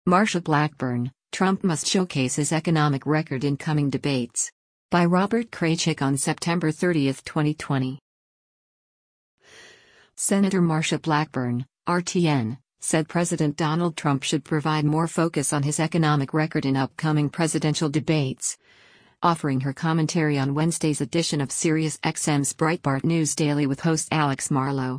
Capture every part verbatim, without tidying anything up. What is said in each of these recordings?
Marsha Blackburn, Trump must showcase his economic record in coming debates. By Robert Kraychik on September thirtieth, twenty twenty. Senator Marsha Blackburn, R T N, said President Donald Trump should provide more focus on his economic record in upcoming presidential debates. Offering her commentary on Wednesday's edition of Sirius X M's Breitbart News Daily with host Alex Marlow.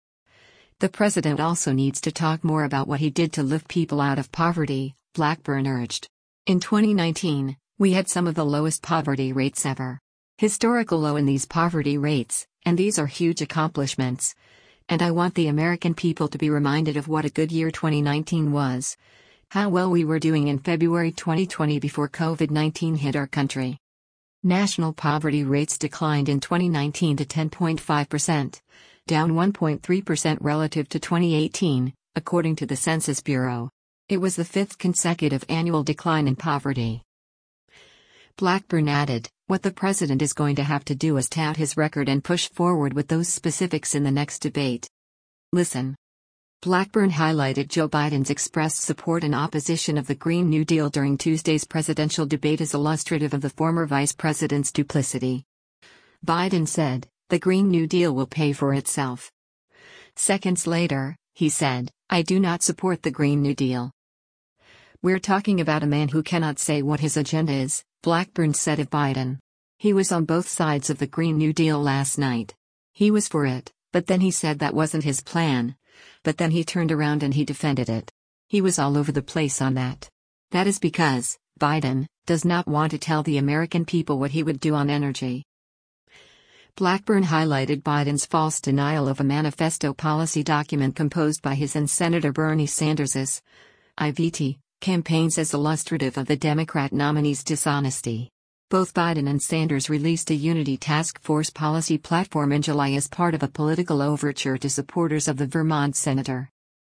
The president also needs to talk more about what he did to lift people out of poverty, Blackburn urged. In twenty nineteen, we had some of the lowest poverty rates ever. Historical low in these poverty rates, and these are huge accomplishments. And I want the American people to be reminded of what a good year twenty nineteen was. How well we were doing in February twenty twenty before COVID nineteen hit our country. National poverty rates declined in twenty nineteen to ten point five percent, down one point three percent relative to twenty eighteen, according to the Census Bureau. It was the fifth consecutive annual decline in poverty. Blackburn added, "What the president is going to have to do is tout his record and push forward with those specifics in the next debate. Listen." Blackburn highlighted Joe Biden's expressed support and opposition of the Green New Deal during Tuesday's presidential debate as illustrative of the former vice president's duplicity. Biden said, "The Green New Deal will pay for itself." Seconds later, he said, "I do not support the Green New Deal." "We're talking about a man who cannot say what his agenda is," Blackburn said of Biden. "He was on both sides of the Green New Deal last night. He was for it, but then he said that wasn't his plan. But then he turned around and he defended it. He was all over the place on that. That is because Biden does not want to tell the American people what he would do on energy." Blackburn highlighted Biden's false denial of a manifesto policy document composed by his and Senator Bernie Sanders's I V T campaigns as illustrative of the Democrat nominee's dishonesty. Both Biden and Sanders released a Unity Task Force policy platform in July as part of a political overture to supporters of the Vermont senator.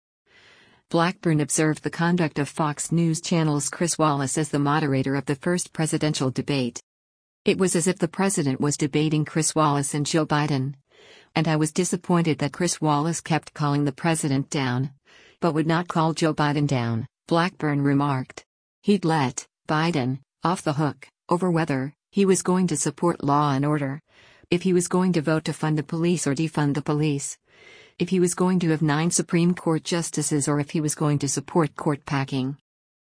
Blackburn observed the conduct of Fox News Channel's Chris Wallace as the moderator of the first presidential debate. "It was as if the president was debating Chris Wallace and Joe Biden. And I was disappointed that Chris Wallace kept calling the president down, but would not call Joe Biden down," Blackburn remarked. He'd let Biden off the hook over whether he was going to support law and order, if he was going to vote to fund the police or defund the police, if he was going to have nine Supreme Court justices, or if he was going to support court packing.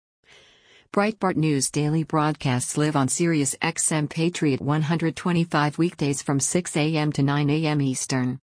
Breitbart News Daily broadcasts live on Sirius X M Patriot one twenty-five weekdays from six a m to nine a m Eastern.